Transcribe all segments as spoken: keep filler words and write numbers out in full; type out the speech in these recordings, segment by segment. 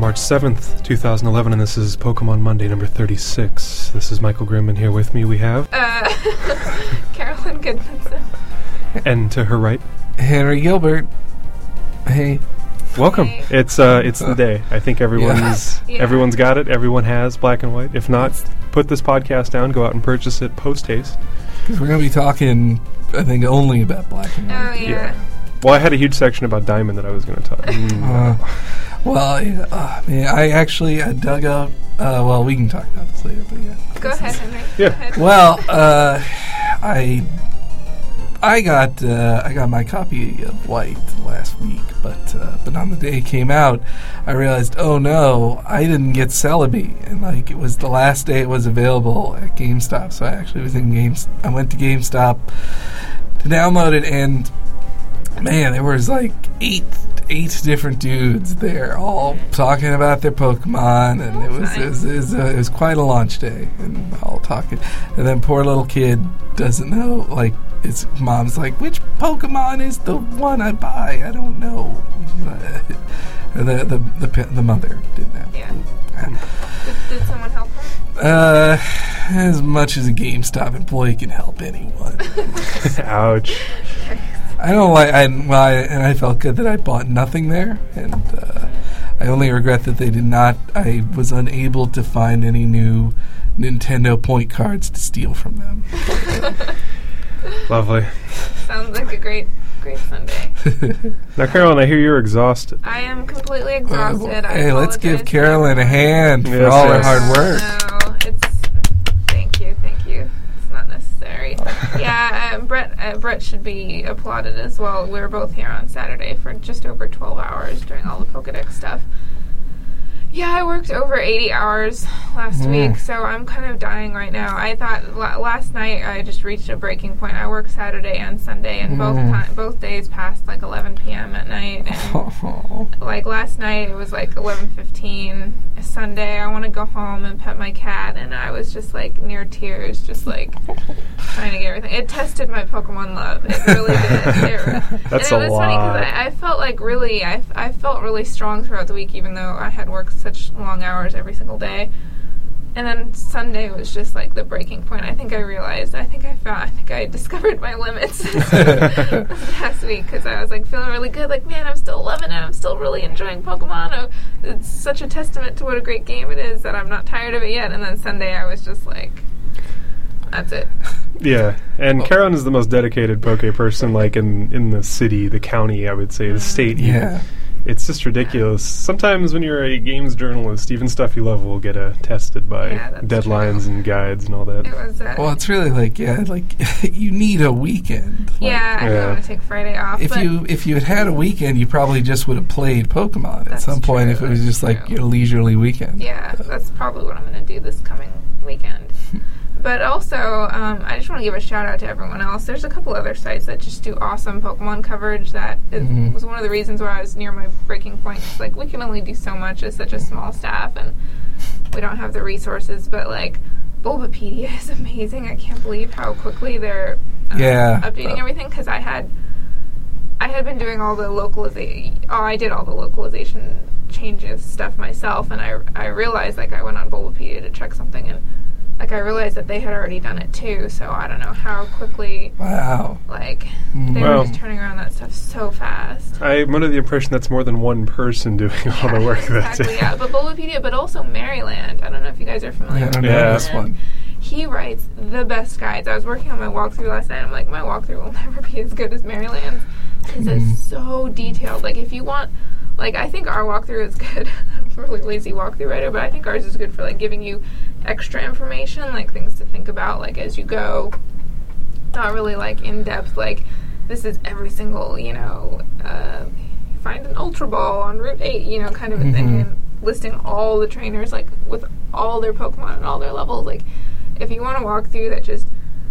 March seventh, twenty eleven, and this is Pokemon Monday number thirty-six. This is Michael Grimm, and here with me we have... Uh, Carolyn Goodmanson. And to her right... Henry Gilbert. Hey. Welcome. Hey. It's uh, it's the day. I think everyone's Yeah. everyone's got it. Everyone has black and white. If not, put this podcast down, go out and purchase it post-haste. Because we're going to be talking, I think, only about black and white. Oh, yeah. Yeah. Well, I had a huge section about Diamond that I was going to talk mm. Uh, well, yeah, uh, man, I actually I dug up. Uh, well, we can talk about this later, but yeah. Go ahead, Henry. Yeah. Go ahead. Well, uh, I I got uh, I got my copy of White last week, but uh, but on the day it came out, I realized, oh no, I didn't get Celebi, and like it was the last day it was available at GameStop. So I actually was in Games. I went to GameStop to download it, and man, there was like eight eight different dudes there, all talking about their Pokemon, and it was it was, it was, uh, it was quite a launch day, and all talking. And then poor little kid doesn't know, like his mom's like, which Pokemon is the one I buy? I don't know. And the the the, the mother didn't know. Yeah. Did, did someone help her? Uh, as much as a GameStop employee can help anyone. Ouch. I don't like. I well, I, and I felt good that I bought nothing there, and uh, I only regret that they did not. I was unable to find any new Nintendo point cards to steal from them. Lovely. Sounds like a great, great Sunday. Now, Carolyn, I hear you're exhausted. I am completely exhausted. Uh, I hey, let's give apologize. Carolyn a hand for Yes, all yes. her hard work. No, it's... Thank you, thank you. It's not necessary. yeah, uh, Brett uh, Brett should be applauded as well. We were both here on Saturday for just over twelve hours doing all the Pokedex stuff. Yeah, I worked over eighty hours last Mm. week, so I'm kind of dying right now. I thought la- last night I just reached a breaking point. I worked Saturday and Sunday, and both Mm. ti- both days passed like eleven p.m. at night. And Oh. like last night, it was like eleven fifteen. Sunday, I want to go home and pet my cat, and I was just like near tears, just like trying to get everything. It tested my Pokemon love. It really did. It, That's and it a was funny lot. because I, I felt like really, I, I felt really strong throughout the week, even though I had worked such long hours every single day. And then Sunday was just like the breaking point. I think I realized, I think I found, I think I discovered my limits this past week because I was like feeling really good. Like, man, I'm still loving it. I'm still really enjoying Pokemon. Oh, it's such a testament to what a great game it is that I'm not tired of it yet. And then Sunday I was just like, that's it. Yeah, and Carolyn is the most dedicated Poke person, like, in, in the city, the county, I would say, the state even. Yeah. It's just ridiculous. Sometimes when you're a games journalist, even stuff you love will get uh, tested by Yeah, that's deadlines true. and guides and all that. It was, uh, Well, it's really like, yeah, like you need a weekend. Like, yeah, I Yeah. really want to take Friday off. If but you if you had had a weekend, you probably just would have played Pokemon at That's some point true, if it was that's just like true. your leisurely weekend. Yeah, that's probably what I'm going to do this coming weekend. But also, um, I just want to give a shout out to everyone else. There's a couple other sites that just do awesome Pokemon coverage. That is, Mhm. was one of the reasons why I was near my breaking point. It's like, we can only do so much as such a small staff, and we don't have the resources. But, like, Bulbapedia is amazing. I can't believe how quickly they're um, Yeah. updating Uh, everything, because I had, I had been doing all the localization. Oh, I did all the localization changes stuff myself, and I, I realized, like, I went on Bulbapedia to check something, and like I realized that they had already done it too, so I don't know how quickly, Wow. like, Mm. they Well- were just turning around that stuff so fast. I'm under the impression that's more than one person doing all the work. Exactly, That's yeah. But Bulbapedia, but also Maryland. I don't know if you guys are familiar Yeah, I with don't know Maryland. this one. He writes the best guides. I was working on my walkthrough last night. I'm like, my walkthrough will never be as good as Maryland's, because Mm. it's so detailed. Like, if you want, like, I think our walkthrough is good. I'm a really lazy walkthrough writer, but I think ours is good for, like, giving you extra information, like things to think about, like, as you go. Not really, like, in-depth, like, this is every single, you know, uh, find an Ultra Ball on Route eight, you know, kind of a thing, Mhm. and listing all the trainers, like, with all their Pokemon and all their levels. Like, if you want to walk through that just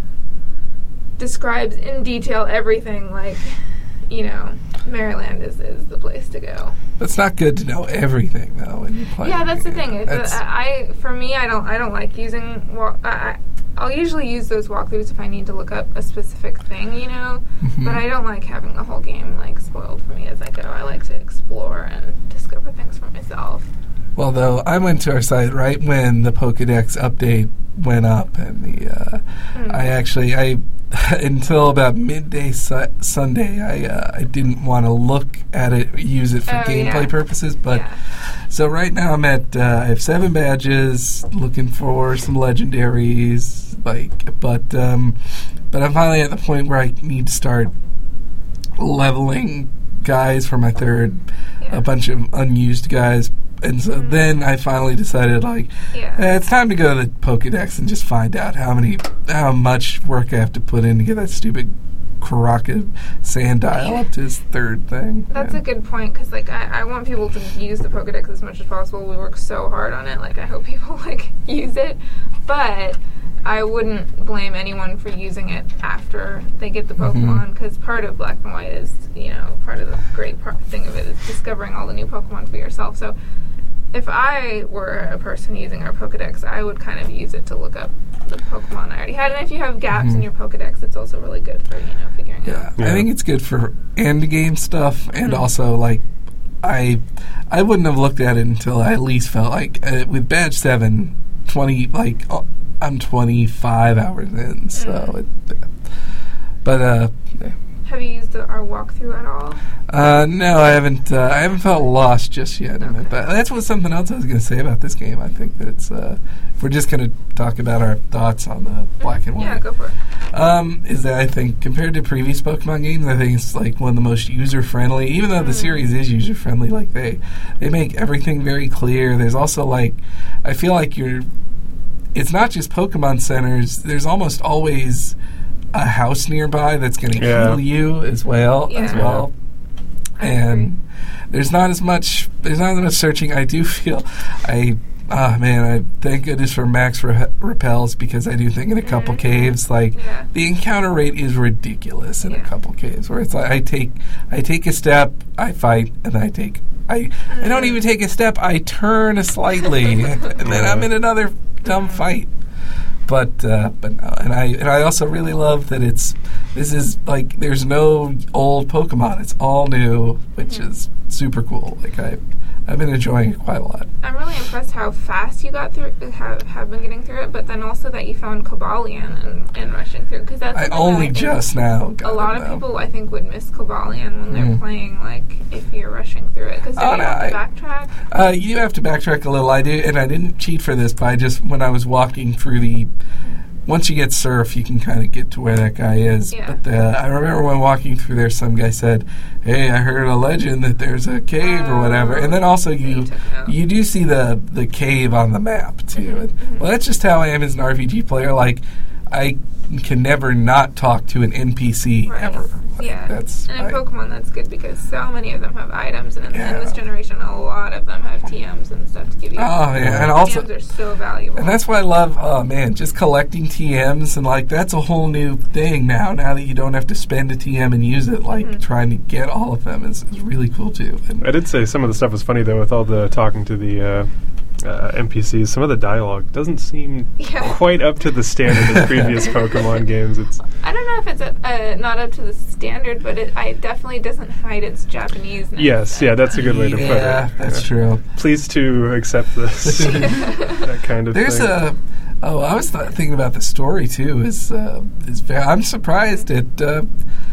describes in detail everything, like, you know, Maryland is, is the place to go. It's not good to know everything though when you play. Yeah, that's the thing. It's, That's- uh, I, for me, I don't, I don't like using. Walk, I, I'll usually use those walkthroughs if I need to look up a specific thing, you know. Mhm. But I don't like having the whole game like spoiled for me as I go. I like to explore and discover things for myself. Well, though, I went to our site right when the Pokedex update went up, and the uh, Mm. I actually I until about midday su- Sunday I uh, I didn't want to look at it, use it for Oh, gameplay yeah. purposes, but Yeah. so right now I'm at uh, I have seven badges, looking for some legendaries, like, but um, but I'm finally at the point where I need to start leveling guys for my third, Yeah. a bunch of unused guys. And so Mhm. then I finally decided, like, Yeah. eh, it's time to go to the Pokedex and just find out how many, how much work I have to put in to get that stupid Karaka Sandile up to his third thing. That's Yeah. a good point, because like I, I want people to use the Pokedex as much as possible. We work so hard on it. Like I hope people like use it, but I wouldn't blame anyone for using it after they get the Pokemon, because part of Black and White is, you know, part of the great part, thing of it is discovering all the new Pokemon for yourself. So if I were a person using our Pokedex, I would kind of use it to look up the Pokemon I already had. And if you have gaps in your Pokedex, it's also really good for, you know, figuring Yeah. out. Yeah. I think it's good for end game stuff, and Mhm. also like I I wouldn't have looked at it until I at least felt like uh, with badge seven, twenty like uh, I'm twenty-five hours in, so Mhm. it, but uh Have you used the, our walkthrough at all? uh no, I haven't uh, I haven't felt lost just yet in it. But that's what something else I was going to say about this game. I think that it's uh if we're just going to talk about our thoughts on the Black and White. Yeah, go for it. Um, is that I think compared to previous Pokemon games, I think it's like one of the most user friendly. Even though the Mm. series is user friendly, like they they make everything very clear. There's also like I feel like you're. It's not just Pokemon centers. There's almost always a house nearby that's going to Yeah. heal you as well. As Yeah. well, I and agree. there's not as much. There's not as much searching. I do feel I. Ah man, I thank goodness for Max Re- Repels, because I do think in a couple Mhm. caves, like Yeah. the encounter rate is ridiculous in Yeah. a couple caves, where it's like I take I take a step, I fight, and then I take I I don't Mhm. even take a step, I turn slightly, and then I'm in another dumb fight. But uh, but no, and I and I also really love that it's this is like there's no old Pokemon, it's all new, which Mhm. is super cool. Like I I've been enjoying it quite a lot. I'm really impressed how fast you got through, have, have been getting through it, but then also that you found Cobalion and, and rushing through, because that's I something only that I think just now got a lot it of now. people I think would miss Cobalion when they're Mm. playing, like if you're rushing through it, because Oh, you no, have to I- backtrack. Uh, you have to backtrack a little. I do, and I didn't cheat for this, but I just when I was walking through the. Once you get Surf, you can kind of get to where that guy is. Yeah. But uh, I remember when walking through there, some guy said, "Hey, I heard a legend that there's a cave or whatever." And then also So you you took note. you do see the the cave on the map too. Mhm, And- mhm. Well, that's just how I am as an R P G player. Like I can never not talk to an N P C Right. ever. Like, Yeah. that's And in I- Pokemon, that's good because so many of them have items, and in, Yeah. in this generation, a lot of them have T Ms and stuff to give you. Oh yeah, and also T Ms are so valuable. And that's why I love, oh man, just collecting T Ms and like that's a whole new thing now. Now that you don't have to spend a T M and use it, like Mhm. trying to get all of them is, is really cool too. And I did say some of the stuff was funny though, with all the talking to the uh, uh, N P Cs. Some of the dialogue doesn't seem Yeah. quite up to the standard of previous Pokemon games. It's I don't know if it's uh, not up to the standard, but it I definitely doesn't hide its Japanese. yes, yeah, that's a good way to put it. yeah, that's Yeah. true. Pleased to accept this. that kind of There's thing. a. Oh, I was th- thinking about the story too. Is uh, is very, I'm surprised at uh,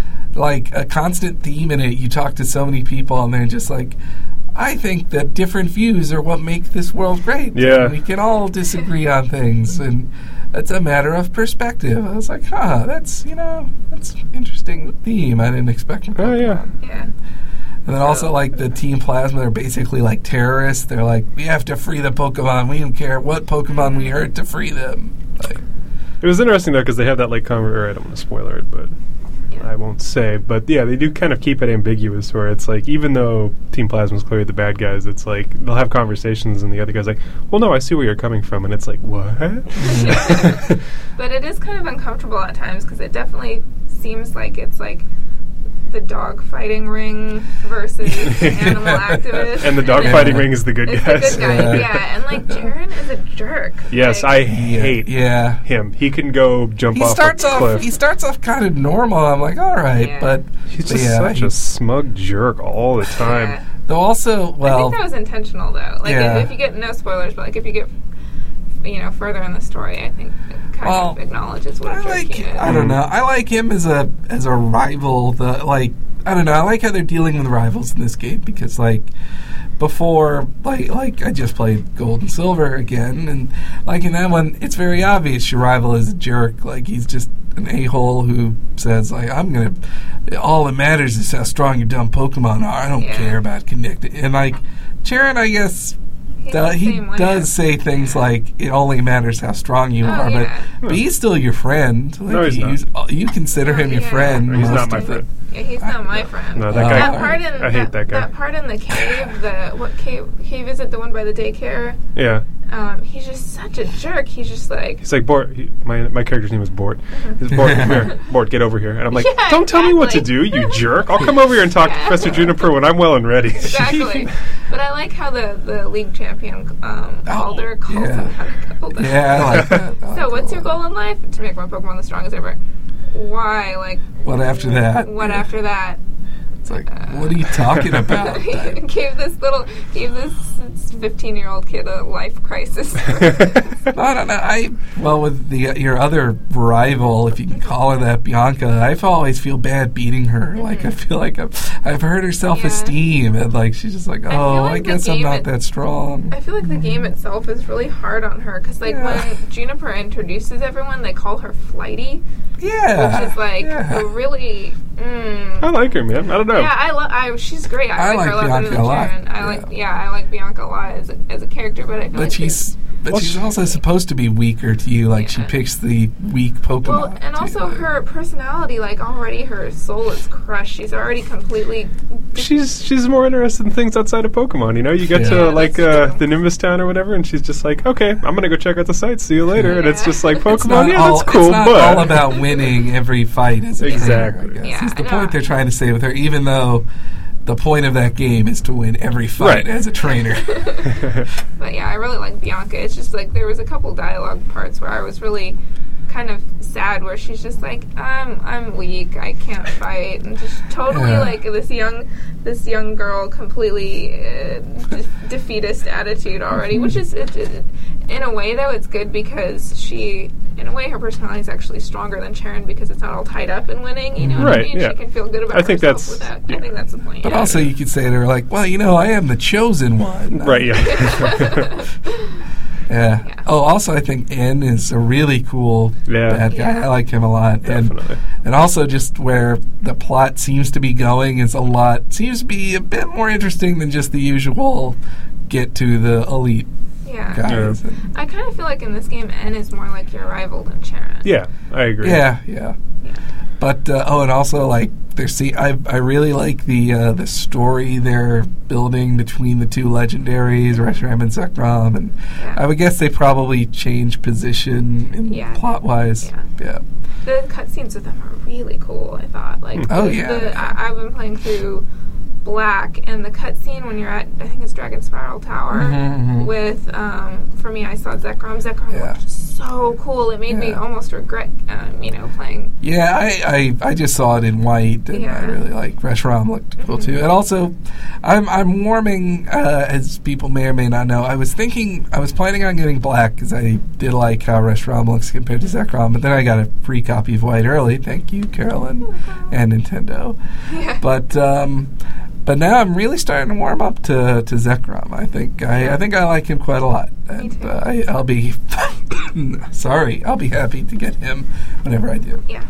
like a constant theme in it. You talk to so many people and they're just like, I think that different views are what make this world great. Yeah. And we can all disagree on things, and it's a matter of perspective. I was like, huh, that's you know, that's an interesting theme. I didn't expect from Oh, yeah. Pokemon. Yeah. And then also, like, the Team Plasma, they're basically like terrorists. They're like, we have to free the Pokemon. We don't care what Pokemon we hurt to free them. Like, It was interesting though because they have that like conver- or I don't want to spoiler it, but Yeah. I won't say. But yeah, they do kind of keep it ambiguous where it's like even though Team Plasma's clearly the bad guys, it's like they'll have conversations and the other guy's like, "Well, no, I see where you're coming from," and it's like, "What?" But it is kind of uncomfortable at times because it definitely seems like it's like the dog fighting ring versus the animal activist. And the dog Yeah. fighting ring is the good It's guys. the good guy, Yeah. yeah. And like Jaren is a jerk. Yes, Like, I hate yeah. him. He can go jump He off starts a off. cliff. He starts off kind of normal. I'm like, all right, Yeah. but He's but just yeah, such he- a smug jerk all the time. Yeah. Though also, well, I think that was intentional, though. Like, Yeah. if, if you get, no spoilers, but, like, if you get, you know, further in the story, I think it kind Well, of acknowledges what I a jerk like. he is. I don't know. I like him as a as a rival. The like. I don't know. I like how they're dealing with rivals in this game because, like, before, like, like I just played Gold and Silver again, and like in that one, it's very obvious your rival is a jerk. Like, he's just an a-hole who says, like, I'm gonna. All that matters is how strong your dumb Pokemon are. I don't Yeah. care about connecting. And like, Cheren, I guess. He's Do, the he same way. does say things Yeah. like it only matters how strong you Oh, are, yeah. but, but he's still your friend. Like, No, he's you, not. You consider him your Yeah. friend. He's most not my of the- friend. Yeah, he's not my friend. No, that Oh. guy. That part in I hate that guy. That part in the cave, the what cave? Cave is it? The one by the daycare. Yeah. Um, he's just such a jerk. He's just like, He's like, Bort. He, my my character's name is Bort. He's Bort, come here. Bort, get over here. And I'm like, Yeah, don't tell me what to do, exactly. you jerk. I'll come over here and talk Yeah. to Professor Juniper when I'm well and ready. exactly. But I like how the, the league champion um, Oh, Alder calls yeah. him how to go there. Yeah, I like that. I like So that what's a your lot. goal in life? To make my Pokemon the strongest ever. Why? Like, What after that? what Yeah. after that? It's like, what are you talking about? He gave this little, gave this fifteen-year-old kid a life crisis. I don't know. I well with the your other rival, if you can call her that, Bianca. I always feel bad beating her. Like I feel like I've, I've hurt her self-esteem, and like she's just like, I feel oh, like I the guess I'm game not it- that strong. I feel like the game itself is really hard on her because, like, Yeah. when Juniper introduces everyone, they call her Flighty, Yeah, which is like yeah. a really. Mm, I like her, man. I don't know. Yeah, I love. I she's great. I, I like her a like lot Bianca better than a lot, Cheren. I yeah. like. Yeah, I like Bianca a lot as a, as a character, but I feel But like she's but Well, she's she- also supposed to be weaker to you. Like she Yeah. picks the weak Pokemon. well, and to also you. her personality. Like already, her soul is crushed. She's already completely. She's she's more interested in things outside of Pokemon. You know, you get Yeah. to Yeah, like that's uh, true. the Nimbus Town or whatever, and she's just like, okay, I'm gonna go check out the sites. See you later. And it's Yeah. just like It's Pokemon. It's not Yeah, all, that's cool, it's not but all about winning every fight. Is Exactly. I guess. Yeah, It's the I know. point they're trying to say with her, even though the point of that game is to win every fight Right. as a trainer. But yeah, I really like Bianca. It's just like there was a couple dialogue parts where I was really kind of sad where she's just like, I'm I'm weak, I can't fight, and just totally Yeah. like this young this young girl completely uh, de- defeatist attitude already, which is it, it, in a way though it's good because she in a way her personality is actually stronger than Cheren because it's not all tied up in winning. You know what I Right, mean? yeah. She can feel good about I think herself that's- without. yeah. I think that's the point. But yeah. also, you could say to her, like, well, you know, I am the chosen one. right, yeah. Yeah. Yeah. Oh, also, I think N is a really cool Yeah. bad guy. Yeah. I like him a lot. Definitely. And, and also, just where the plot seems to be going is a lot, seems to be a bit more interesting than just the usual get to the elite yeah. guys. Yeah. And- I kind of feel like in this game, N is more like your rival than Cheren. Yeah, I agree. Yeah, yeah. Yeah. But uh, oh, and also like there's see, I I really like the uh, the story they're building between the two legendaries, Reshiram and Zekrom, and Yeah. I would guess they probably change position in Yeah. plot wise. Yeah. Yeah. The cutscenes with them are really cool. I thought, like, Oh, the, yeah. the, I, I've been playing through Black, and the cutscene when you're at, I think it's Dragon Spiral Tower, Mhm, mhm. with, um, for me, I saw Zekrom. Zekrom Yeah. looked so cool. It made me Yeah. almost regret, um, you know, playing. Yeah, I, I, I just saw it in white, and I Yeah. really like Reshiram looked cool Mhm. too. And also, I'm I'm warming, uh, as people may or may not know. I was thinking I was planning on getting Black because I did like how Reshiram looks compared to Zekrom, but then I got a free copy of White early. Thank you, Carolyn and Nintendo. Yeah. But um, but now I'm really starting to warm up to, to Zekrom. I think I, I think I like him quite a lot, and too. uh, I, I'll be sorry. I'll be happy to get him whenever I do. Yeah.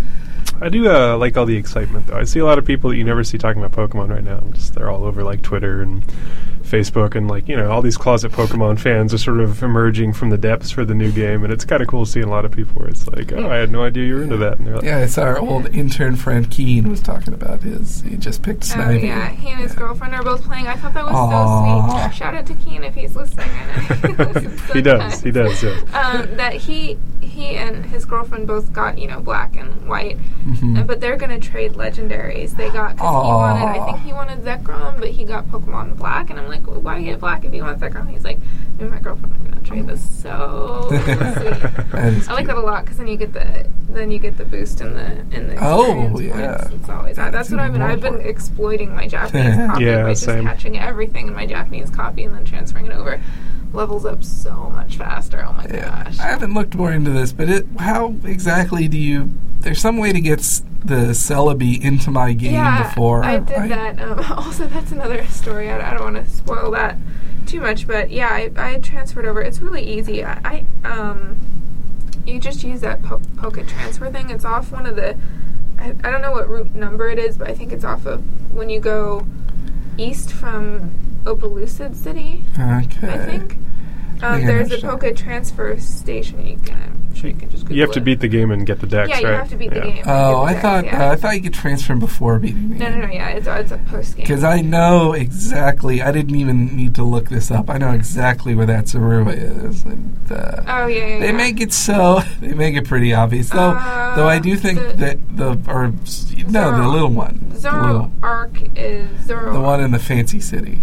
I do uh, like all the excitement, though. I see a lot of people that you never see talking about Pokemon right now. Just they're all over like Twitter and Facebook, and like you know, all these closet Pokemon fans are sort of emerging from the depths for the new game, and it's kind of cool seeing a lot of people where it's like, oh, I had no idea you were into that, and they're like, Yeah, it's our old intern friend Keen was talking about his. He just picked Oh, Snivy. yeah. He and his Yeah. girlfriend are both playing. I thought that was Aw. so sweet. Shout out to Keen if he's listening. I know he listens he does, he sometimes. does, yeah. um, that he he and his girlfriend both got, you know, Black and White, Mhm. Uh, but they're going to trade legendaries. They got, because he wanted, I think he wanted Zekrom, but he got Pokemon Black. And I'm like, well, why get Black if you want Zekrom? He's like, me and my girlfriend are going to trade this. So sweet. That is I like cute. that a lot because then you get the then you get the boost in the in the Oh, experience yeah. points. It's always that. That's what I've been. I've been exploiting my Japanese copy Yeah, by just same. catching everything in my Japanese copy and then transferring it over. Levels up so much faster. Oh my Yeah. gosh! I haven't looked more into this, but it, how exactly do you... There's some way to get s- the Celebi into my game yeah, before. I did that. Um, also, that's another story. I, I don't want to spoil that too much, but yeah, I, I transferred over. It's really easy. I, I um, you just use that po- Pocket transfer thing. It's off one of the. I, I don't know what route number it is, but I think it's off of when you go east from Opelucid City. Okay. I think. Um, think I there's a understand. Pocket transfer station. You can. I'm sure you can just. Google You have to it. beat the game and get the decks, Yeah, right? you have to beat the Yeah. game. Oh, Get the I decks, thought yeah. uh, I thought you could transfer them before beating the No, game. no, no. Yeah, it's it's a post game. Because I know exactly. I didn't even need to look this up. I know exactly where that Zorua is, and uh, Oh yeah, yeah. they yeah. make it so they make it pretty obvious. Though, Uh, though I do think the- that the or no, the Zoro. little one, the, Zoro little, Arc is Zoro. the one in the fancy city.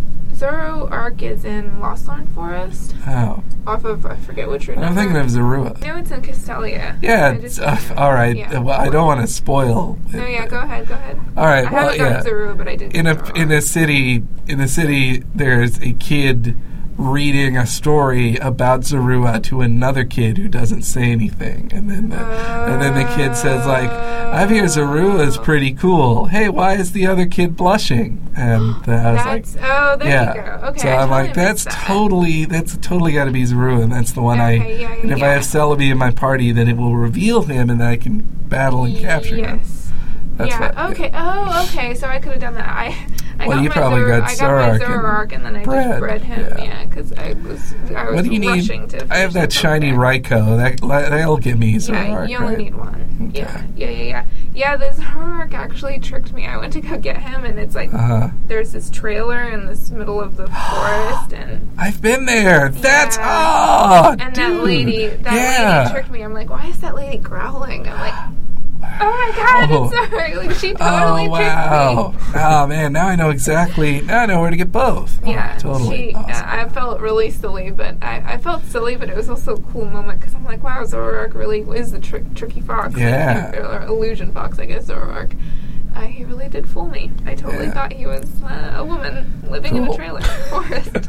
Zoro Arc is in Losthorn Forest, Oh, off of I forget which route. I'm thinking of Zorua. No, it's in Castelia. Yeah, I it's, just- uh, all right. yeah. Well, I don't want to spoil. No, it, yeah, but- go ahead, go ahead. All right. I well, haven't yeah. gotten Zorua, but I did. in get a Zoro in Arc. a city in a city there's a kid reading a story about Zorua to another kid who doesn't say anything, and then the, and then the kid says like, "I hear Zorua is pretty cool. Hey, why is the other kid blushing?" And uh, I was like, That's oh, there "Yeah." you go. Okay, so I I'm totally like, "That's missed that. totally that's totally got to be Zorua, and that's the one I." Okay, yeah, yeah, And if I yeah. have Celebi in my party, then it will reveal him, and then I can battle and capture him. Yes. That's yeah. what- okay. Oh, okay. So I could have done that. I. I Well, got you my probably Zoro, got I got my Zoroark and Zoroark, and then I bred, just bred him. yeah. Yeah, because I was I was What do you need? rushing to. I have finish that the shiny book there. Raikou. That that'll give me Yeah, Zoroark, you only right? need one. Okay. Yeah, yeah, yeah, yeah. Yeah, the Zoroark actually tricked me. I went to go get him, and it's like Uh huh. there's this trailer in this middle of the forest, and I've been there. That's Yeah. oh, and dude. that lady, that yeah. lady tricked me. I'm like, why is that lady growling? I'm like, oh my god, Oh. it's sorry. Like she Oh totally wow! tricked me. Oh man, now I know exactly. Now I know where to get both. Oh, Yeah, totally. she, Awesome. uh, I felt really silly, but I, I felt silly, but it was also a cool moment because I'm like, wow, Zoroark really is the tri- tricky fox. Yeah. Or, or illusion fox, I guess, Zoroark. Uh, he really did fool me. I totally Yeah. thought he was uh, a woman living in Cool. a trailer in the forest.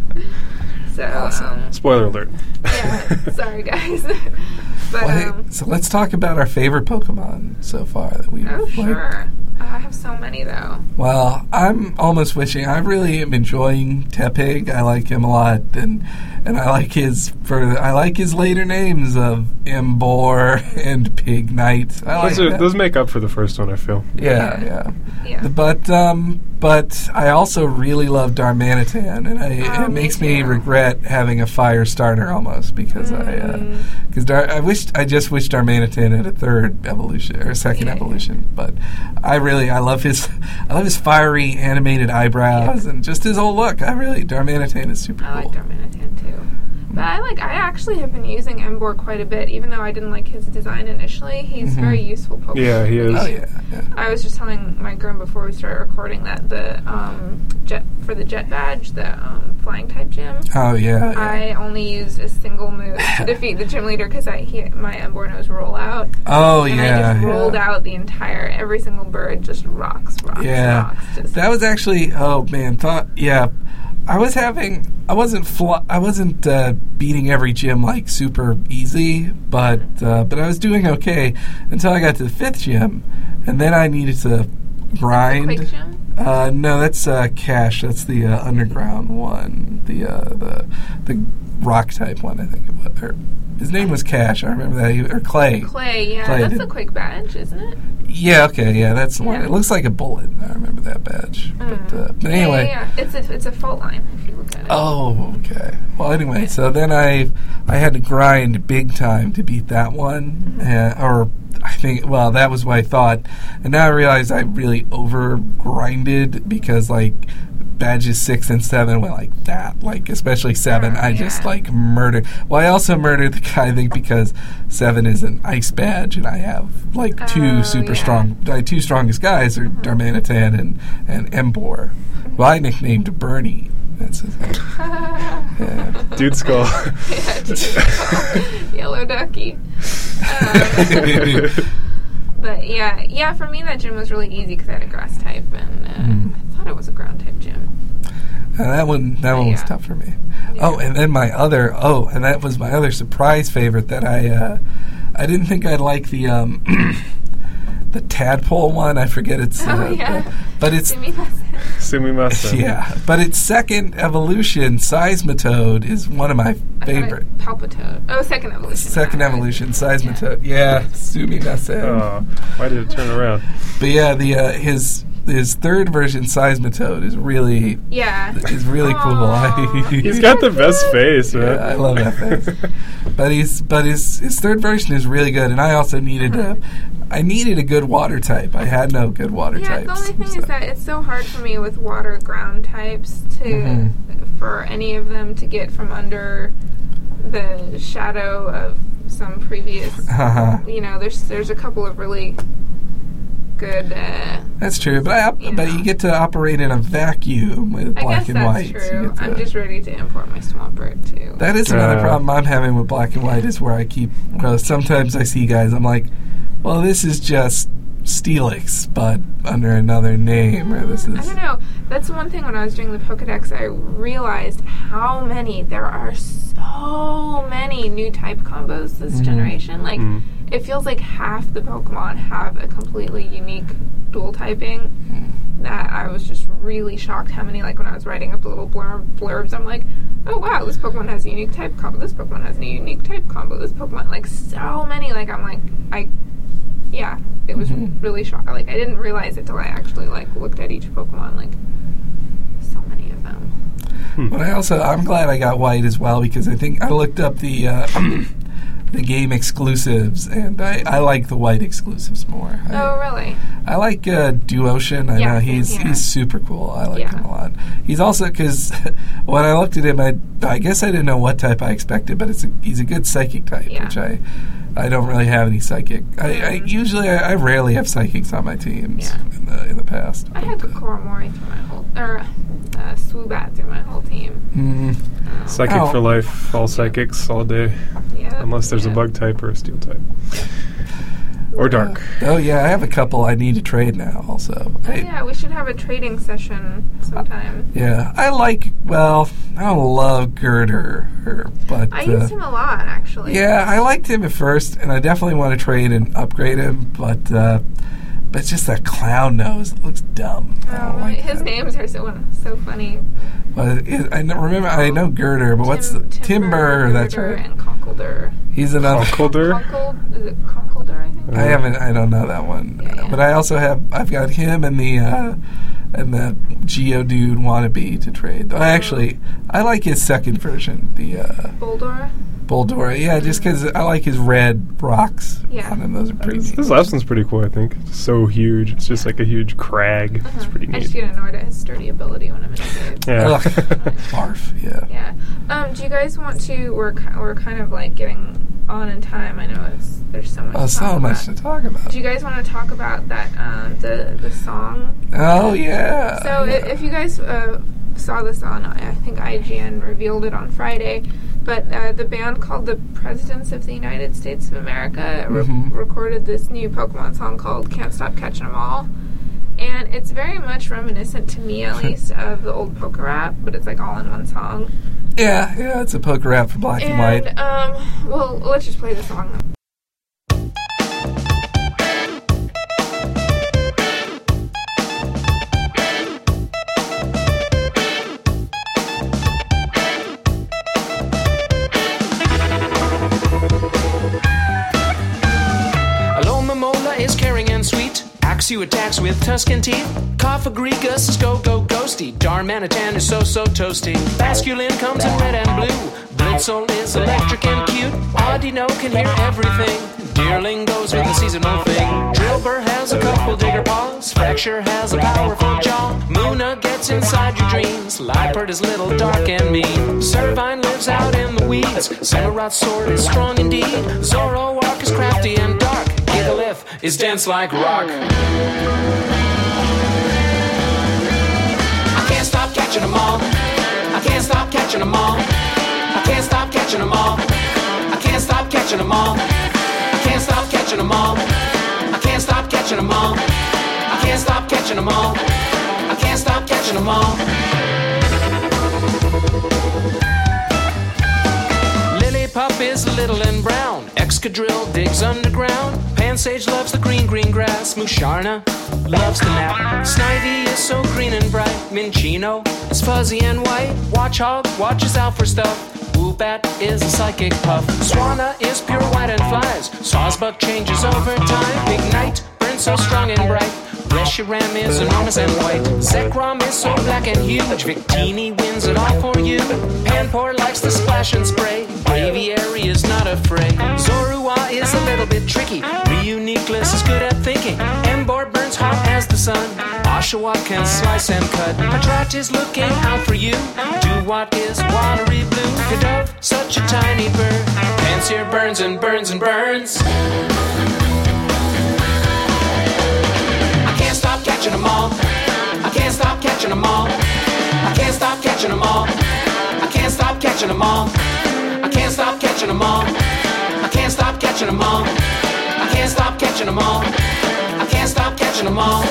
So, Awesome. um, Spoiler alert. yeah, sorry guys. but, Well, hey, um, so let's talk about our favorite Pokemon so far that we've oh, liked. sure. Uh, I have so many, though. Well, I'm almost wishing. I really am enjoying Tepig. I like him a lot, and and I like his for I like his later names of Embor and Pignite. I like Those, are, that. those make up for the first one, I feel. Yeah, yeah. Yeah. But um, but I also really love Darmanitan, and I, Oh, it me makes me too. regret having a fire starter almost because I Mm. because Dar- I wish I just wish Darmanitan had a third evolution or a second Yeah. evolution. But I really I love his I love his fiery animated eyebrows Yeah. and just his whole look. I really Darmanitan is super I cool. like Darmanitan too. But I like I actually have been using Embor quite a bit, even though I didn't like his design initially. He's Mhm. very useful Pokemon. Yeah, he is. Oh yeah, yeah. I was just telling my groom before we started recording that the um, jet for the jet badge, the um, flying type gym, Oh yeah. yeah. I only used a single move to defeat the gym leader because I he, my Embor knows roll out, oh and yeah. I just yeah. rolled out the entire every single bird just rocks, rocks, Yeah, rocks. Just, that was actually. Oh man, thought yeah. I was having. I wasn't. Fl- I wasn't uh, beating every gym like super easy, but uh, but I was doing okay until I got to the fifth gym, and then I needed to grind. Quake gym. Uh, no, that's uh, Cash. That's the uh, underground one. The uh, the the rock type one. I think it was. Or, his name was Cash. I remember that. He, or Clay. Clay, yeah, Clay that's did- a Quake badge, isn't it? Yeah. Okay. Yeah, that's the one. Yeah. It looks like a bullet. I remember that badge. But, uh, but Yeah, anyway. yeah, yeah. It's a it's a fault line if you look at it. Oh, okay. Well, anyway, so then I I had to grind big time to beat that one, uh, or I think well that was what I thought, and now I realize I really over grinded because like badges six and seven went like that. Like, especially seven, Oh, I just, yeah. like, murdered. Well, I also murdered the guy, I think, because seven is an ice badge, and I have, like, two Oh, super yeah. strong, my two strongest guys are Darmanitan and, and Embor, who I nicknamed Bernie. That's his name. Yeah. Dude Skull. Yeah, dude. Yellow ducky. Um, but yeah, yeah. For me, that gym was really easy because I had a grass type, and uh, Mm. I thought it was a ground type gym. Uh, that one, that one was Yeah. tough for me. Yeah. Oh, and then my other, oh, and that was my other surprise favorite that I, uh, I didn't think I'd like the, um, the tadpole one. I forget its, uh, Oh, yeah. the- but it's, Sumimasen. yeah, but its second evolution, Seismitoad, is one of my favorite. Palpitoad. Oh, second evolution. Second yeah. evolution, Seismitoad. Yeah, Sumimasen. Oh, why did it turn around? But yeah, the uh, his his third version, Seismitoad, is really Yeah. is really cool. Aw. He's got the best face, man. Yeah, I love that face. But he's but his his third version is really good, and I also needed a I needed a good water type. I had no good water Yeah, types. the only thing so- is that it's so hard for me with water ground types to Mhm. for any of them to get from under the shadow of some previous. Uh-huh. You know, there's there's a couple of really good. Uh, That's true, but I op- You but know. you get to operate in a vacuum with I black guess and that's white. You true. get to- I'm just ready to import my Swampert too. That is another Uh, problem I'm having with black and white is where I keep. Well, sometimes I see guys. I'm like, well, this is just Steelix, but under another name, or this is. I don't know. That's one thing when I was doing the Pokedex, I realized how many there are. So many new type combos this Mhm. generation. Like, Mm. it feels like half the Pokemon have a completely unique dual typing. That I was just really shocked how many. Like when I was writing up the little blurb, blurbs, I'm like, oh wow, this Pokemon has a unique type combo. This Pokemon has a unique type combo. This Pokemon, like so many. Like I'm like I. Yeah, it was Mhm. really shocking. Like I didn't realize it till I actually like looked at each Pokemon. Like so many of them. But I also I'm glad I got white as well because I think I looked up the uh, the game exclusives and I, I like the white exclusives more. I, Oh really? I like uh, Duocean. I Yeah, know he's yeah. he's super cool. I like Yeah. him a lot. He's also because when I looked at him, I I guess I didn't know what type I expected, but it's a, he's a good psychic type, Yeah. which I I don't really have any psychic. I, I Mhm. usually I, I rarely have psychics on my teams Yeah. in the in the past. I had but, uh, Kokomori through my whole, or uh, Swoobat through my whole team. mm, Um, Psychic Oh. for life, all psychics, all day. yeah, Unless there's yeah. a bug type or a steel type. Or dark. oh yeah, I have a couple I need to trade now. Also, Oh, I, yeah, we should have a trading session sometime. yeah, I like. Well, I don't love Girder, or, but I uh, used him a lot, actually. yeah, I liked him at first, and I definitely want to trade and upgrade him. But uh, but it's just that clown nose it looks dumb. I Oh, don't really? like His that. names are so so funny. But it, I know- remember I know Girder, but what's the Tim- Timber? That's Girder, right. And Conkeldurr. He's another. Conkeldurr? Conkel, is it Conkeldurr, I think? I haven't. I don't know that one. Yeah, yeah. But I also have. I've got him and the uh, and the Geodude wannabe to trade. Though I actually I like his second version, the uh, Boldora? Boldora. Yeah, just because I like his red rocks Yeah. on him. Those are pretty This, neat. this last one's pretty cool, I think. It's so huge. It's just like a huge crag. It's Uh-huh. pretty I just neat. get annoyed at his sturdy ability when I'm in a cave. Yeah. Ugh. Barf. Yeah. Yeah. Um, do you guys want to? We're ki- we're kind of like getting on in time. I know it's there's so much. Oh, to so talk much about. to talk about. Do you guys want to talk about that? Um, the the song. Oh yeah. So i if you guys uh, saw this on, I think I G N revealed it on Friday, but uh, the band called the Presidents of the United States of America re- Mhm. recorded this new Pokemon song called "Can't Stop Catching 'Em All," and it's very much reminiscent to me, at least, of the old Poke Rap, but it's like all in one song. yeah, yeah. It's a poker rap for black and, white. And um, well, let's just play the song. Alola Mola is caring and sweet. Axew attacks with Tuscan teeth. Cophagrigus is go go ghosty. Darmanitan is so so toasty. Basculin comes in red and blue. Blitzle is electric and cute. Audino can hear everything. Deerling goes with the seasonal thing. Drillbur has a couple digger paws. Fracture has a powerful jaw. Muna gets inside inside your dreams. Liepard is little, dark, and mean. Servine lives out in the weeds. Samurot's sword is strong indeed. Zoroark is crafty and dark. Gigalith is dense like rock. I can't stop catching them all. I can't stop catching them all. I can't stop catching them all. I can't stop catching them all. I can't stop catching them all. I can't stop catching them all. I can't stop catching them all. I can't stop catching them all. Lillipup is little and brown. Excadrill digs underground. Pansage loves the green, green grass. Musharna loves to nap. Snivy is so green and bright. Minchino is fuzzy and white. Watchhog watches out for stuff. Woobat is a psychic puff. Swanna is pure white and flies. Sawsbuck changes over time. Big Knight burns so strong and bright. Reshiram is enormous and white. Zekrom is so black and huge. Victini wins it all for you. Panpour likes to splash and spray. Braviary is not afraid. Zorua is a little bit tricky. Reuniclus is good at thinking. Embor burns hot as the sun. Oshawa can slice and cut. Patrat is looking out for you. Duwat is watery blue. Kadove, such a tiny bird. Pansear burns and burns and burns. I can't stop catching them all. I can't stop catching them all. I can't stop catching them all. I can't stop catching them all. I can't stop catching them all. I can't stop catching them all. I can't stop catching them all. I can't stop catching them all.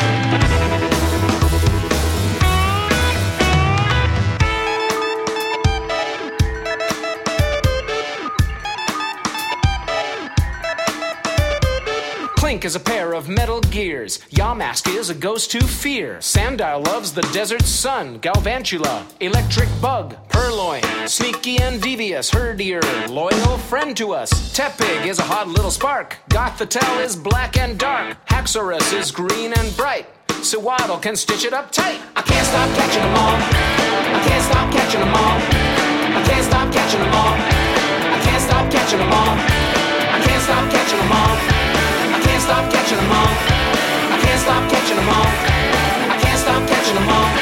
Clink is a pair of metal gears. Yamask is a ghost to fear. Sandile loves the desert sun. Galvantula, electric bug. Purloin, sneaky and devious. Herdier, loyal friend to us. Tepig is a hot little spark. Gothitelle is black and dark. Haxorus is green and bright. Sewaddle can stitch it up tight. I can't stop catching them all. I can't stop catching them all. I can't stop catching them all. I can't stop catching them all. I can't stop catching them all. I can't stop catching them all. I can't stop catching them all. I can't stop catching them all.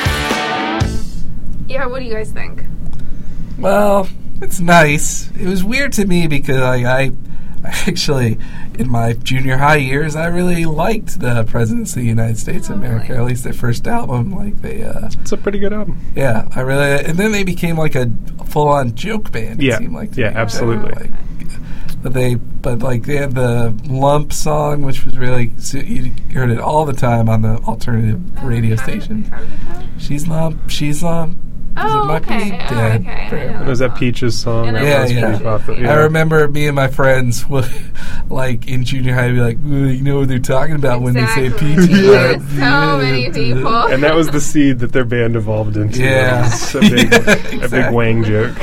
Yeah, what do you guys think? Well, it's nice. It was weird to me because I, I, I actually, in my junior high years, I really liked the Presidents of the United States of America, or at least their first album. Like they, uh, It's a pretty good album. yeah, I really. And then they became like a full-on joke band. It Yeah, seemed like to yeah, me. absolutely. Like, but they, but like they had the Lump song, which was really so you heard it all the time on the alternative radio How did- station. how did it go? She's Lump, she's Lump. Oh, it might okay. be Oh, dead okay. I forever. know It was that song. Peaches song. And That I Yeah, was yeah. pretty popular. Yeah. I remember me and my friends would, like in junior high, be like, "Ooh, you know what they're talking about when they say Exactly. peaches." Yeah, Like, so yeah. many people. And that was the seed that their band evolved into. Yeah. It was a big, Yeah, a big exactly. wang joke.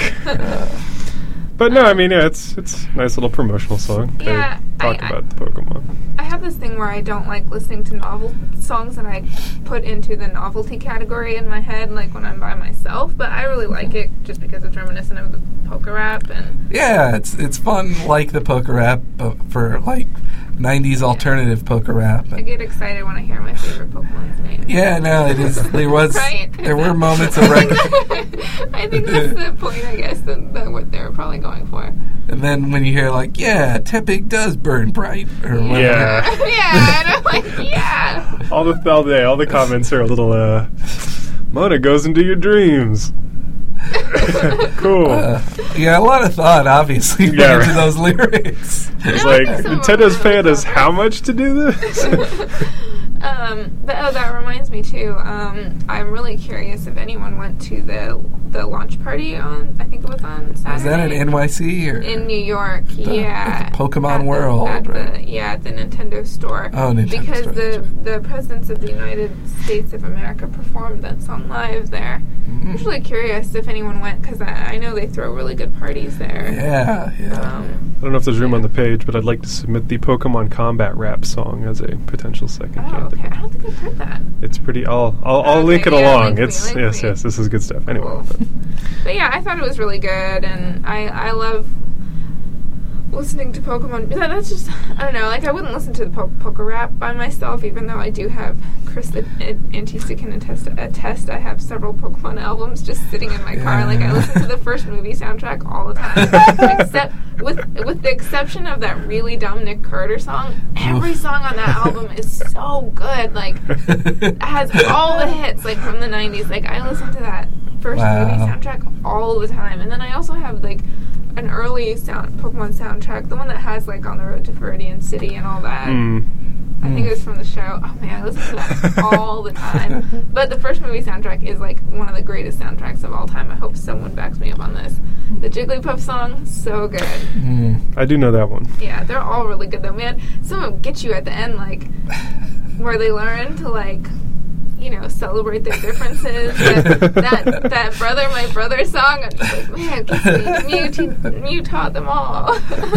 But no, I mean, yeah, it's it's a nice little promotional song. They Yeah, talk I- I- about the Pokemon. I have this thing where I don't like listening to novel songs that I put into the novelty category in my head, like when I'm by myself. But I really like it just because it's reminiscent of the poker rap and Yeah, it's it's fun like the poker rap, but for like nineties alternative poker rap. I get excited when I hear my favorite Pokemon's name. Yeah, no, it is. There was Right? there were moments of rec- I think that's the point, I guess, that, that what they're probably going for. and then when you hear like, yeah, Tepig does burn bright, or whatever. Yeah. Yeah, and I'm like, yeah. All the all the all the comments are a little. uh Mona goes into your dreams. Cool. Uh, yeah, a lot of thought obviously went Yeah, into right. those lyrics. It's like Nintendo's paying us how much to do this? Um, but, oh, that reminds me too. Um, I'm really curious if anyone went to the the launch party on. I think it was on Saturday. Is that in N Y C or? In New York, The- yeah. at the Pokemon At the- World, at the- right? yeah, at the Nintendo store. Oh, Nintendo because store, the that's right. the presidents of the United States of America performed that song live there. I'm just really curious if anyone went because I, I know they throw really good parties there. Yeah, yeah. Um, I don't know if there's room on the page, but I'd like to submit the Pokemon Combat Rap song as a potential second oh, candidate. okay. I don't think I've heard that. It's pretty. I'll I'll, I'll Okay, link it yeah, along. link me, It's link yes, me. yes. This is good stuff. Anyway, Cool. but But yeah, I thought it was really good, and I I love listening to Pokemon. That, that's just, I don't know, like, I wouldn't listen to the po- Poke Rap by myself, even though I do have, Chris Antista can attest, attest, I have several Pokemon albums just sitting in my Yeah. car. Like, I listen to the first movie soundtrack all the time. Except, with with the exception of that really dumb Nick Carter song, every song on that album is so good. Like, it has all the hits, like, from the nineties. Like, I listen to that first Wow. movie soundtrack all the time. And then I also have, like, an early sound Pokemon soundtrack, the one that has like On the Road to Viridian City and all that. Mm. I think it was from the show. Oh man, I listen to that all the time. But the first movie soundtrack is like one of the greatest soundtracks of all time. I hope someone backs me up on this. The Jigglypuff song, so good. Mm. I do know that one. Yeah, they're all really good though, man. Some of them get you at the end, like where they learn to like, you know, celebrate their differences. that, that that brother, my brother song, I'm just like, man, Mew, te- Mew taught them all.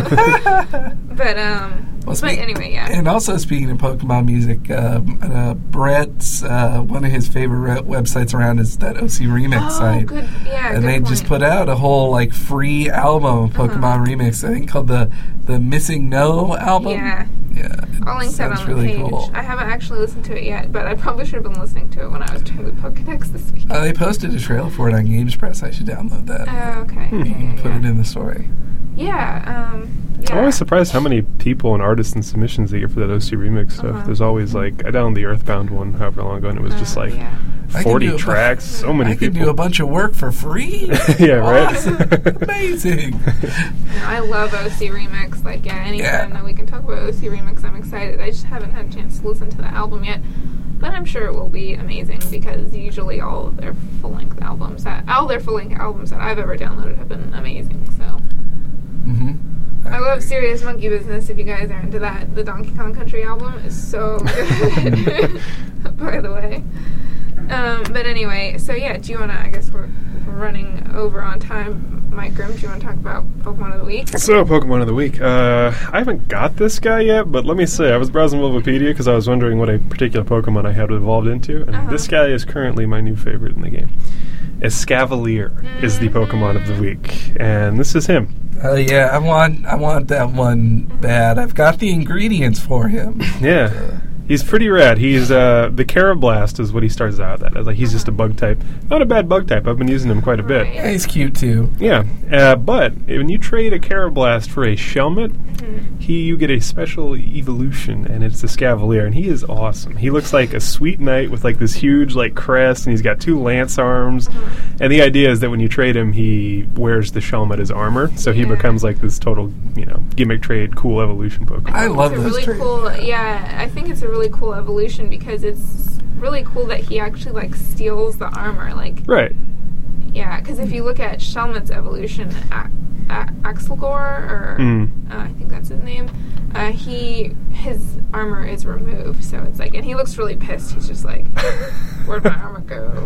but um, Well, but speak- anyway, yeah. And also speaking of Pokemon music, um, uh, Brett's uh, one of his favorite re- websites around is that O C Remix oh, site, good, yeah, and good they point. just put out a whole like free album of Pokemon Uh-huh. Remix. I think called the the Missing No album. Yeah. yeah. It I'll link that sounds on the really page. cool. I haven't actually listened to it yet, but I probably should have been listening to it when I was doing the Pokedex this week. Uh, they posted a trailer for it on GamesPress. I should download that. Oh, okay. Hmm. Yeah, You can yeah, put yeah. it in the story. Yeah, um, yeah. I'm always surprised how many people and artists and submissions they get for that O C Remix stuff. Uh-huh. There's always like, I downloaded the Earthbound one however long ago, and it was just Uh, like yeah. I can forty do a bu- tracks, so many I can people. do a bunch of work for free. yeah, right? Awesome. Amazing. No, I love O C Remix. Like, yeah, anytime Yeah. that we can talk about O C Remix, I'm excited. I just haven't had a chance to listen to the album yet, but I'm sure it will be amazing because usually all of their full-length albums, that, all their full-length albums that I've ever downloaded have been amazing. So Mm-hmm. I love Serious Monkey Business. If you guys are into that, the Donkey Kong Country album is so good. By the way. Um, but anyway, so yeah, do you want to, I guess we're running over on time. Mike Grimm, do you want to talk about Pokemon of the Week? So, Pokemon of the Week. Uh, I haven't got this guy yet, but let me say, I was browsing Wikipedia because I was wondering what a particular Pokemon I had evolved into, and Uh-huh. this guy is currently my new favorite in the game. Escavalier is the Pokemon of the week, and this is him. Uh, yeah, I want I want that one bad. I've got the ingredients for him. Yeah. He's pretty rad. He's uh, the Carablast is what he starts out at. Like he's just a bug type. Not a bad bug type. I've been using him quite a bit. Right. Yeah, he's cute too. Yeah, uh, but when you trade a Carablast for a Shelmet, Mhm. he you get a special evolution, and it's the Scavalier, and he is awesome. He looks like a sweet knight with like this huge like crest, and he's got two lance arms. Uh-huh. And the idea is that when you trade him, he wears the Shelmet as armor, so he Yeah. becomes like this total, you know, gimmick trade, cool evolution Pokemon. I love it's a those really traits. cool. Yeah, I think it's a really cool evolution because it's really cool that he actually like steals the armor. Like, Right. yeah, because if you look at Shelmet's evolution, a- a- Axelgor, or Mm. uh, I think that's his name. Uh, he his armor is removed, so it's like, and he looks really pissed. He's just like, "Where'd my armor go?"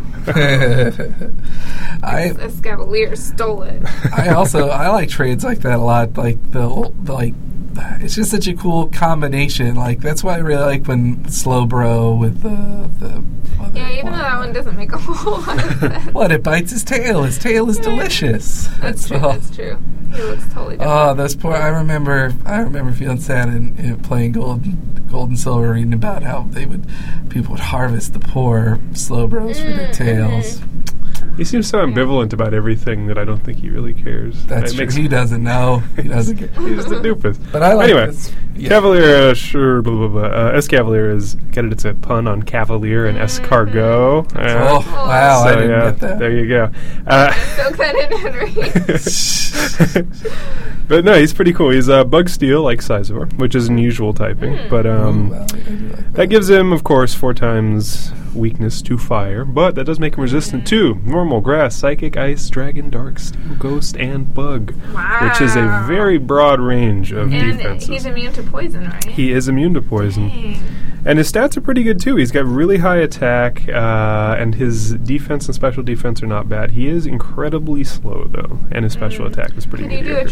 I Escavalier stole it. I also I like trades like that a lot. Like the, the like, it's just such a cool combination. Like that's why I really like when Slowbro with the the. other Yeah, even though that one doesn't make a whole lot of sense. What? It bites his tail. His tail is Yeah. delicious. That's true. all. That's true. He looks totally different. Oh, those poor! I remember. I remember feeling sad in, in playing Gold, Gold and Silver, reading about how they would people would harvest the poor Slowbros for their Mm, tails. He seems so ambivalent about everything that I don't think he really cares. That's It true. makes- He doesn't know. He doesn't get. He's the doofus. But I like anyway, this. Yeah. Cavalier, uh, sure, blah, blah, blah. Uh, Escavalier is, get it, it's a pun on Cavalier and Escargot. Uh, Oh wow! so, I didn't yeah, get that. there you go. Uh, Soak that in, Henry. but no, he's pretty cool. He's uh, Bug Steel, like Scizor, which is unusual typing. Hmm. But um, Ooh, well, I do like that gives him, of course, four times weakness to fire, but that does make him resistant to normal, grass, psychic, ice, dragon, dark, steel, ghost, and bug, Wow. which is a very broad range of And defenses. he's immune to poison, right? He is immune to poison. Dang. And his stats are pretty good, too. He's got really high attack, uh, and his defense and special defense are not bad. He is incredibly slow, though, and his special Mm. attack is pretty Can you do a mediocre. Trick Room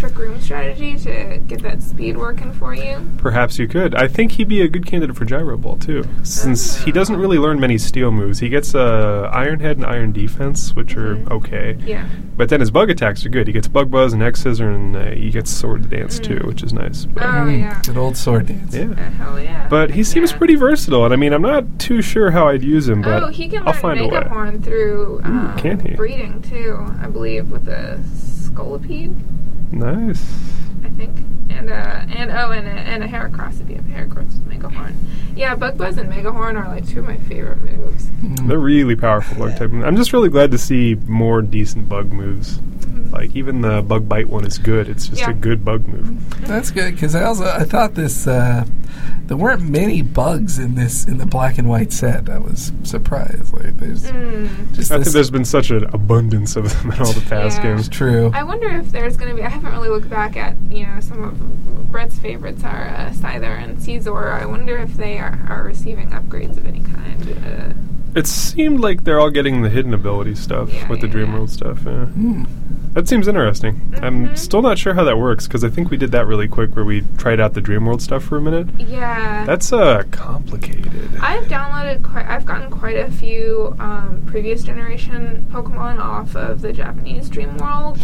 strategy to get that speed working for you. Perhaps you could. I think he'd be a good candidate for Gyro Ball, too, since he doesn't really learn many steel moves. He gets uh, Iron Head and Iron Defense, which Mhm. are okay. Yeah. But then his bug attacks are good. He gets Bug Buzz and X Scissor, and uh, he gets Sword Dance, Mm. too, which is nice. But, Oh, Mm, yeah. Good old sword dance. yeah. Uh, hell yeah. But he seems Yeah. pretty versatile, and I mean, I'm not too sure how I'd use him, but oh, he can I'll learn find a way. Megahorn through um, can he? breeding, too, I believe, with a Scolipede. Nice. I think, and uh, and oh, and a, and a Heracross if you have Heracross with Megahorn. Yeah, Bug Buzz and Megahorn are like two of my favorite moves. Mm. They're really powerful bug type. I'm just really glad to see more decent bug moves. Like, even the Bug Bite one is good. It's just Yeah. a good bug move. That's good because I also I thought this uh, there weren't many bugs in this in the black and white set. I was surprised. Like there's Mm. just I think this. there's been such an abundance of them in all the past Yeah. games. It's true. I wonder if there's going to be. I haven't really looked back at you know some of Brett's favorites are uh, Scyther and Caesar. I wonder if they are, are receiving upgrades of any kind. Uh, It seemed like they're all getting the hidden ability stuff Yeah, with the yeah, Dreamworld stuff. Yeah. Mm. That seems interesting. I'm Mhm. still not sure how that works because I think we did that really quick where we tried out the Dreamworld stuff for a minute. yeah. That's uh, complicated. I've downloaded quite. I've gotten quite a few um, previous generation Pokemon off of the Japanese Dream World,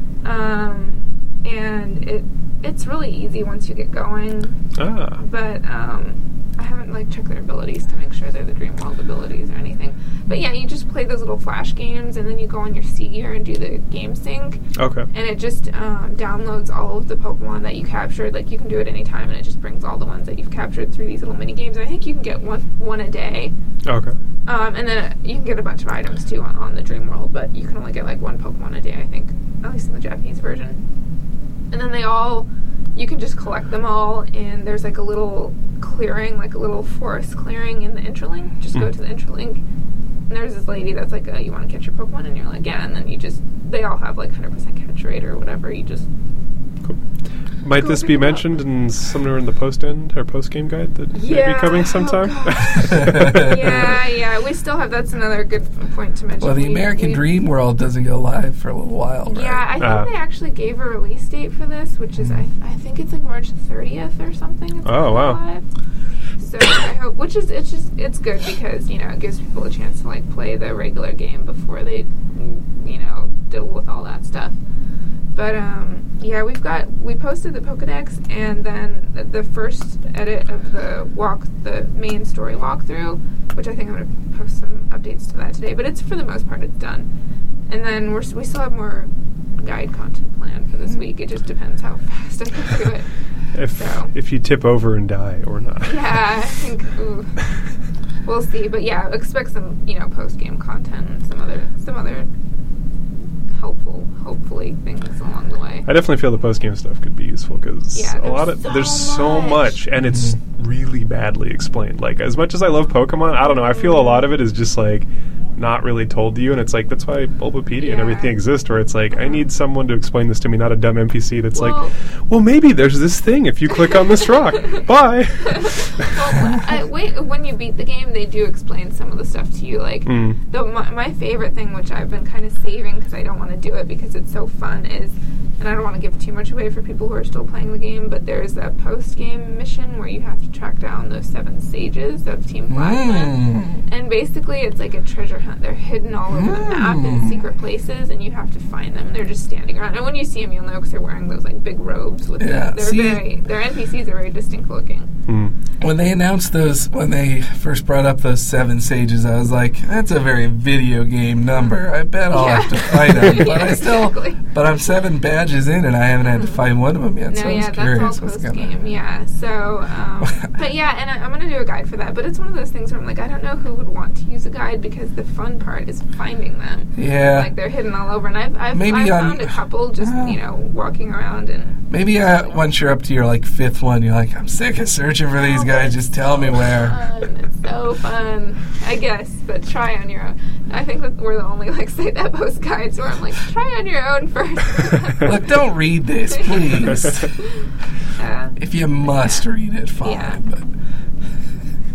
um, and it it's really easy once you get going. Ah. But um, I haven't like checked their abilities to make sure they're the Dream World abilities or anything. But yeah, you just play those little flash games, and then you go on your C Gear and do the game sync, Okay. and it just um, downloads all of the Pokemon that you captured. Like you can do it anytime, and it just brings all the ones that you've captured through these little mini games. And I think you can get one one a day. Okay. Um, and then uh, you can get a bunch of items too on, on the Dream World, but you can only get like one Pokemon a day, I think, at least in the Japanese version. And then they all, you can just collect them all, and there's like a little clearing, like a little forest clearing in the Interlink. Just go Mm. to the Interlink, and there's this lady that's like, uh, you want to catch your Pokemon? And you're like, yeah, and then you just, they all have like one hundred percent catch rate or whatever. You just Cool. Might Go this pick be them up. mentioned in somewhere in the post end or post game guide that may be Yeah. coming Oh, sometime? yeah, yeah, we still have, that's another good point to mention. Well, the We- American we- Dream World doesn't go live for a little while, right? Yeah, I think Ah. they actually gave a release date for this, which is I, I think it's like March thirtieth or something. It's Oh, coming wow. live. So I hope, which is it's just it's good because you know it gives people a chance to like play the regular game before they, you know, deal with all that stuff. But um, yeah, we've got we posted the Pokedex, and then the, the first edit of the walk, the main story walkthrough, which I think I'm going to post some updates to that today. But it's for the most part it's done, and then we're s- we still have more guide content planned for this week. It just depends how fast I can do it. if So. if you tip over and die or not. Yeah, I think ooh, we'll see. But yeah, expect some you know post game content and some other some other helpful, hopefully things along the way. I definitely feel the post game stuff could be useful because Yeah, a there's lot of so there's so much. much, and it's really badly explained. Like as much as I love Pokemon, I don't know. I feel a lot of it is just like not really told to you, and it's like that's why Bulbapedia and Yeah. everything exists. Where it's like I need someone to explain this to me, not a dumb N P C that's Well- like, well, maybe there's this thing if you click on this rock. Bye. Well, I, wait, when you beat the game, they do explain some of the stuff to you. Like Mm. the my, my favorite thing, which I've been kind of saving because I don't want to do it because it's so fun, is, and I don't want to give too much away for people who are still playing the game, but there's a post game mission where you have to track down those seven sages of Team Plasma. Mm. And basically, it's like a treasure hunt. They're hidden all over the map in Mm. secret places, and you have to find them. They're just standing around. And when you see them, you'll know because they're wearing those like big robes. With Yeah, the, they're see- very their N P Cs are very distinct looking. Mm. When they announced those, when they first brought up those seven sages, I was like, "That's a very video game number. I bet I'll Yeah. have to fight them." But Yeah, I still, exactly. but I'm seven badges in, and I haven't had to fight one of them yet. No, so I was yeah, curious that's all what's post gonna. game. Yeah, so, um, but yeah, and I, I'm gonna do a guide for that. But it's one of those things where I'm like, I don't know who would want to use a guide because the fun part is finding them. Yeah, Like they're hidden all over, and I've I've, Maybe I've on- found a couple just uh, you know walking around and. maybe uh, once you're up to your like fifth one, you're like, "I'm sick of searching for these Oh, guys. it's Just tell me where." Fun. It's so fun, I guess. But try on your own. I think that we're the only like say that post guides where I'm like, try on your own first. Look, don't read this, please. uh, If you must read it, fine. Yeah. But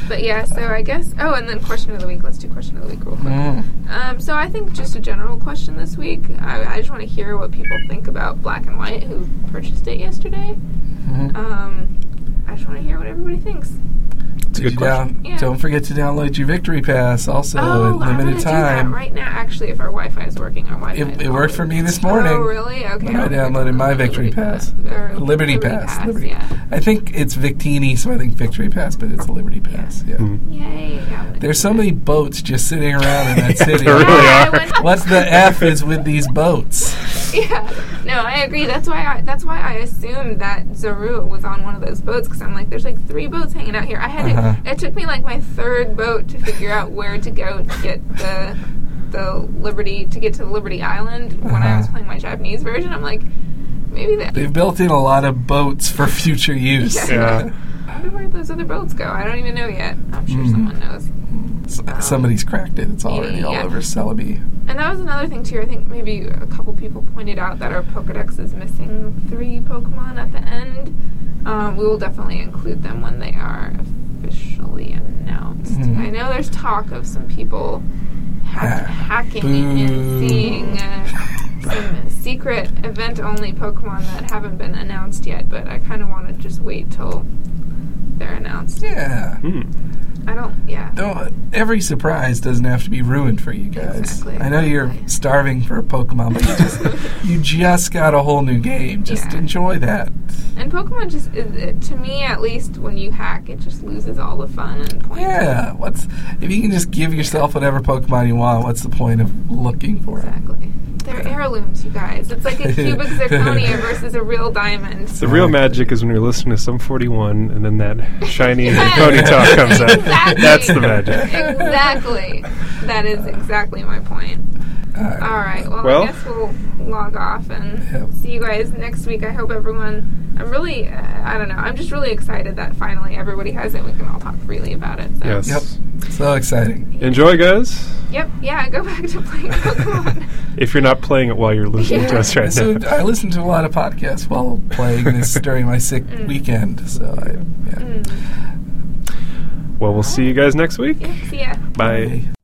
But yeah, so I guess. Oh, and then question of the week. Let's do question of the week real quick. Mm. Um, so I think just a general question this week. I, I just want to hear what people think about Black and White, who purchased it yesterday. Mhm. Um, I just want to hear what everybody thinks. It's a good Did you question. down- Yeah. Don't forget to download your Victory Pass. Also, oh, at I'm gonna limited do time. that right now. Actually, if our Wi-Fi is working, our Wi-Fi. It, is it worked for always- me this morning. Oh, really? Okay. When I I'll downloaded my Victory Pass. Or Liberty Pass. Liberty. Yeah. I think it's Victini, so I think Victory Pass, but it's a Liberty Pass. Yeah. Hmm. Yay! Yeah, I'm gonna There's do so that. many boats just sitting around in that city. There really Yeah, I are. went- What's the F is with these boats? Yeah, no, I agree. That's why I that's why I assumed that Zaru was on one of those boats because I'm like, there's like three boats hanging out here. I had Uh-huh. to, it took me like my third boat to figure out where to go to get the the Liberty to get to Liberty Island when I was Uh-huh. playing my Japanese version. I'm like, maybe that. They've built in a lot of boats for future use. Yeah. I wonder where those other boats go. I don't even know yet. I'm sure Mm. someone knows. S- Somebody's cracked it. It's already all Yeah. over Celebi. And that was another thing too. I think maybe a couple people pointed out that our Pokedex is missing three Pokemon at the end. Um, we will definitely include them when they are officially announced. Mhm. I know there's talk of some people hack- Ah, hacking boo. and seeing uh, some secret event-only Pokemon that haven't been announced yet. But I kind of want to just wait till they're announced. Yeah. Hmm. I don't. Yeah. Don't, every surprise doesn't have to be ruined for you guys. Exactly. I know you're Exactly. starving for a Pokemon, but you just, you just got a whole new game. Just Yeah. enjoy that. And Pokemon just, is, it, to me at least, when you hack, it just loses all the fun and point. Yeah. What's if you can just give yourself whatever Pokemon you want? What's the point of looking for it? Exactly. They're heirlooms, you guys. It's like a cubic zirconia versus a real diamond. The real magic is when you're listening to Sum forty-one and then that shiny Yes. ponytail comes out. Exactly. That's the magic. Exactly. That is exactly my point. All right. All right. Well, Well- I guess we'll log off and Yep. see you guys next week. I hope everyone. I'm really. Uh, I don't know. I'm just really excited that finally everybody has it. We can all talk freely about it. So. Yes. Yep. So exciting. Enjoy, guys. Yep. Yeah. Go back to playing Pokemon. If you're not playing it while you're listening to Yeah. us right So now. I listen to a lot of podcasts while playing this during my sick Mm. weekend. So I, yeah. Mm. Well, we'll see you guys next week. Yeah. See ya. Bye.